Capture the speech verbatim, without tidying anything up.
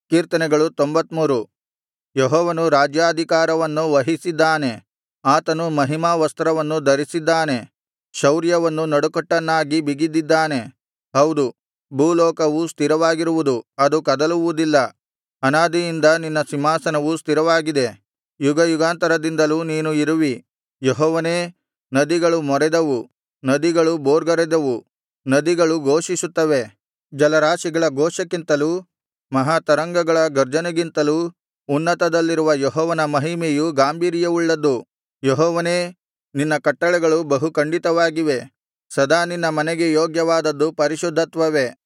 ಕೀರ್ತನೆಗಳು ತೊಂಬತ್ತಮೂರು. ಯೆಹೋವನು ರಾಜ್ಯಾಧಿಕಾರವನ್ನು ವಹಿಸಿದ್ದಾನೆ, ಆತನು ಮಹಿಮಾವಸ್ತ್ರವನ್ನು ಧರಿಸಿದ್ದಾನೆ, ಶೌರ್ಯವನ್ನು ನಡುಕಟ್ಟನ್ನಾಗಿ ಬಿಗಿದಿದ್ದಾನೆ. ಹೌದು, ಭೂಲೋಕವು ಸ್ಥಿರವಾಗಿರುವುದು, ಅದು ಕದಲುವುದಿಲ್ಲ. ಅನಾದಿಯಿಂದ ನಿನ್ನ ಸಿಂಹಾಸನವು ಸ್ಥಿರವಾಗಿದೆ, ಯುಗಯುಗಾಂತರದಿಂದಲೂ ನೀನು ಇರುವಿ. ಯೆಹೋವನೇ, ನದಿಗಳು ಮೊರೆದವು, ನದಿಗಳು ಬೋರ್ಗರೆದವು, ನದಿಗಳು ಘೋಷಿಸುತ್ತವೆ. ಜಲರಾಶಿಗಳ ಘೋಷಕ್ಕಿಂತಲೂ ಮಹಾತರಂಗಗಳ ಗರ್ಜನೆಗಿಂತಲೂ ಉನ್ನತದಲ್ಲಿರುವ ಯೆಹೋವನ ಮಹಿಮೆಯು ಗಾಂಭೀರ್ಯವುಳ್ಳದ್ದು. ಯೆಹೋವನೇ, ನಿನ್ನ ಕಟ್ಟಳೆಗಳು ಬಹು ಖಂಡಿತವಾಗಿವೆ, ಸದಾ ನಿನ್ನ ಮನೆಗೆ ಯೋಗ್ಯವಾದದ್ದು ಪರಿಶುದ್ಧತ್ವವೇ.